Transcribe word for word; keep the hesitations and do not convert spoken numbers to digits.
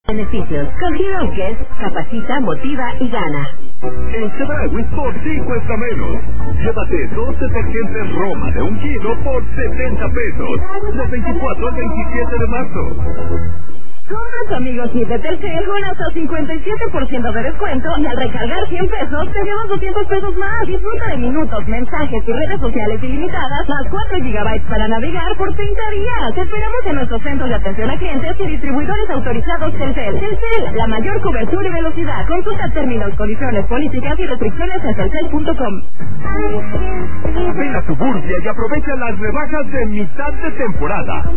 Beneficios. Con Hero Guest, capacita, motiva y gana. En Chedraui por sí cuesta menos. Llévate dos detergentes Roma de un kilo por setenta pesos. Del veinticuatro al veintisiete de marzo. Compra tu amigo Kit de Telcel con hasta cincuenta y siete por ciento de descuento y al recargar cien pesos te llevas doscientos pesos más. Disfruta de minutos, mensajes y redes sociales ilimitadas más cuatro gigabytes para navegar por treinta días. Te esperamos en nuestros centros de atención a clientes y distribuidores autorizados Telcel. Telcel, la mayor cobertura y velocidad. Consulta términos, condiciones, políticas y restricciones en telcel punto com. Ven a Suburbia y aprovecha las rebajas de mitad de temporada.